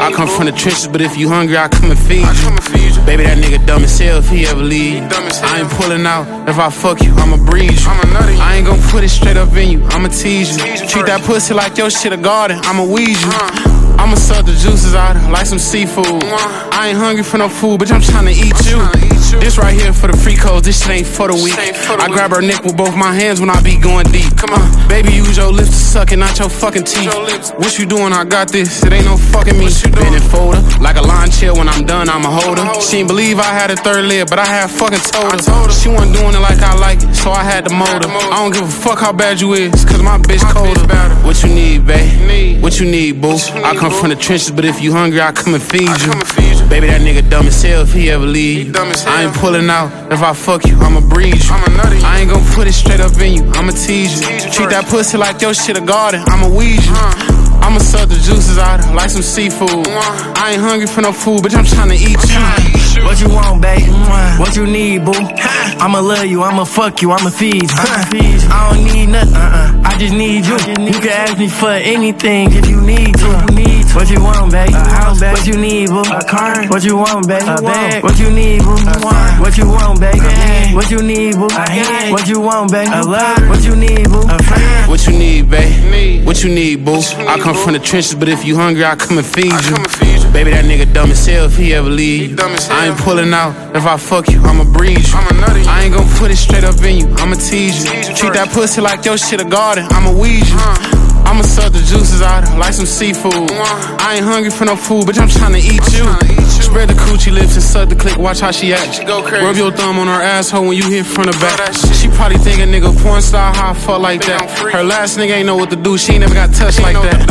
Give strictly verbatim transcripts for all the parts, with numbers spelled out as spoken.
I come from the trenches, but if you hungry, I come and feed you. Baby, that nigga dumb as hell if he ever leave. I ain't pulling out. If I fuck you, I'ma breeze you. I ain't gon' put it straight up in you. I'ma tease you. Treat that pussy like your shit a garden. I'ma weed you. I'ma suck the juices out like some seafood. I ain't hungry for no food, bitch, I'm tryna eat you. This right here for the free codes, this shit ain't for the weak. I grab her neck with both my hands when I be going deep. Come on, baby, use your lips to suck it, not your fucking teeth. What you doing? I got this, it ain't no fucking me. Bend and fold her, like a lawn chair. When I'm done, I'ma hold her. She ain't believe I had a third leg, but I had fucking told her. She wasn't doing it like I like it, so I had to mold her. I don't give a fuck how bad you is, cause my bitch colder. What you need, babe? What you need, boo? I come from the trenches, but if you hungry, I come and feed you. Baby, that nigga dumb as hell if he ever leave. I ain't pulling out. If I fuck you, I'ma breeze you. I ain't gon' put it straight up in you. I'ma tease you. Treat that pussy like your shit a garden. I'ma weed you. I'ma suck the juices out like some seafood. I ain't hungry for no food, bitch, I'm tryna eat you. What you want, babe? What you need, boo? I'ma love you, I'ma fuck you, I'ma feed you. I don't need nothing, uh-uh. I just need you. You can ask me for anything if you need to. What you want, babe? What you need, boo? What you want, babe? What you need, boo? What you want, babe? What you need, boo? What you want, babe? What you need, boo? What you need, babe? What you need, boo? I come from the trenches, but if you hungry, I come and feed you. Baby, that nigga dumb as hell if he ever leave. I ain't pulling out. If I fuck you, I'ma breeze you. I ain't gon' put it straight up in you. I'ma tease you. Treat that pussy like your shit a garden. I'ma weed you. I'ma suck the juices out like some seafood. I ain't hungry for no food, bitch, I'm tryna eat you. Spread the coochie lips and suck the click, watch how she act. Rub your thumb on her asshole when you hit front or back. She probably think a nigga porn star, how I fuck like that. Her last nigga ain't know what to do, she ain't never got touched like that.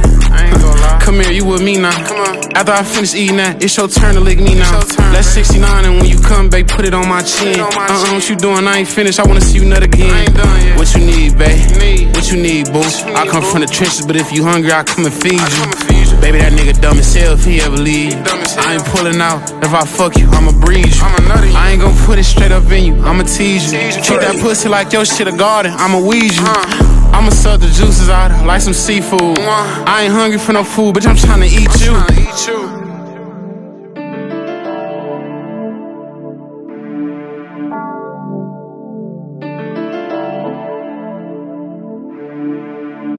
Come here, you with me now. After I finish eating that, it's your turn to lick me now. That's sixty-nine, and when you come, babe, put it on my chin. Uh-uh, what you doing? I ain't finished, I wanna see you nut again. What you need, babe? What you need, boo? I come from the trenches, but if you hungry, I come and feed you. Baby, that nigga dumb as hell if he ever leave. I ain't pulling out. If I fuck you, I'ma breeze you. I ain't gon' put it straight up in you. I'ma tease you. Treat that pussy like your shit a garden. I'ma weed you. I'ma suck the juices out like some seafood. I ain't hungry for no food, bitch, I'm tryna eat you.